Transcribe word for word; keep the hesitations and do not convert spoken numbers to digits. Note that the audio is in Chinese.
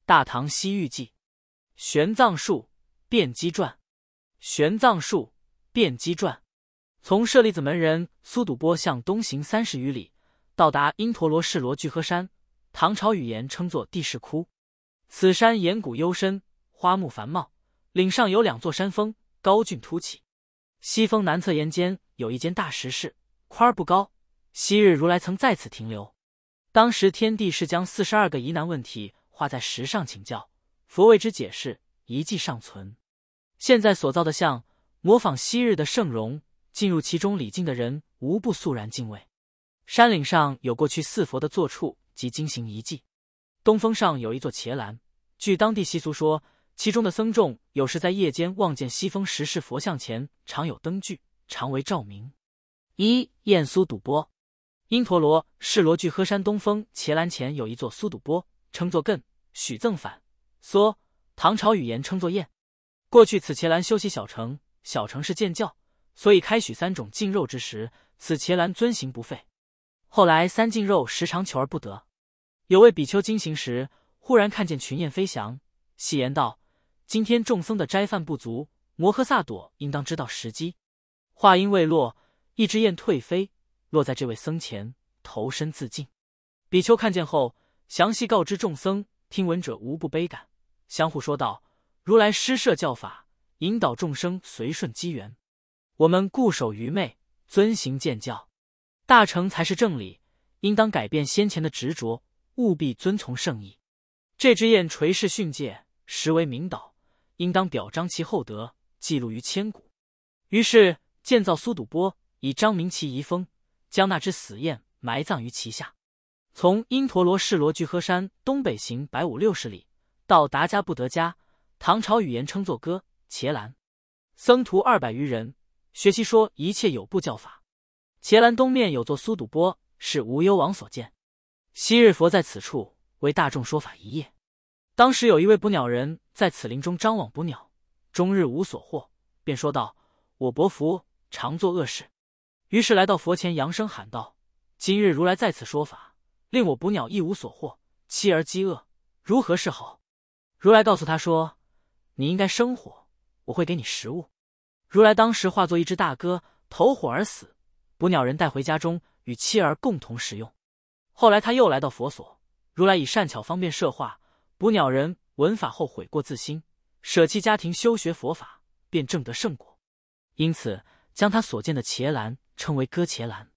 大唐西域记》。玄奘术辩机传。玄奘术辩机传。从舍利子门人苏赌波向东行三十余里，到达因陀罗士罗聚合山，唐朝语言称作地势窟。此山岩谷幽深，花木繁茂，岭上有两座山峰，高峻突起。西峰南侧岩间有一间大石室，宽而不高。昔日如来曾在此停留。当时天帝是将四十二个疑难问题画在石上请教，佛为之解释，遗迹尚存。现在所造的像，模仿昔日的圣容，进入其中礼敬的人无不肃然敬畏。山岭上有过去四佛的坐处及经行遗迹。东峰上有一座伽蓝，据当地习俗说，其中的僧众有时在夜间望见西峰石室佛像前常有灯具，常为照明。一验苏赌波。因陀罗士罗聚合山东峰伽蓝前有一座苏赌波，称作艮，许赠反梭，唐朝语言称作燕。过去此伽蓝修习小乘，小乘是见教，所以开许三种净肉之时，此伽蓝遵行不废。后来三净肉时常求而不得。有位比丘经行时，忽然看见群雁飞翔，戏言道：今天众僧的斋饭不足，摩诃萨朵应当知道时机。话音未落，一只雁退飞，落在这位僧前，投身自尽。比丘看见后，详细告知众僧，听闻者无不悲感，相互说道：如来施设教法，引导众生随顺机缘，我们固守愚昧，遵行见教，大乘才是正理，应当改变先前的执着，务必遵从圣意。这只雁垂世训诫，实为明导，应当表彰其厚德，记录于千古。于是建造苏赌波，以彰明其遗风，将那只死雁埋葬于其下。从因陀罗士罗聚合山东北行百五六十里，到达迦布德家，唐朝语言称作歌伽蓝。僧徒二百余人，学习说一切有部教法。伽蓝东面有座苏赌波，是无忧王所建。昔日佛在此处为大众说法一夜。当时有一位捕鸟人在此林中张网捕鸟，终日无所获，便说道：我伯父常做恶事。于是来到佛前扬声喊道：今日如来在此说法，令我捕鸟一无所获，妻儿饥饿，如何是好？如来告诉他说：你应该生火，我会给你食物。如来当时化作一只大鸽，投火而死，捕鸟人带回家中，与妻儿共同食用。后来他又来到佛所，如来以善巧方便设化，捕鸟人闻法后悔过自新，舍弃家庭修学佛法，便证得圣果。因此将他所见的伽蓝称为歌伽蓝。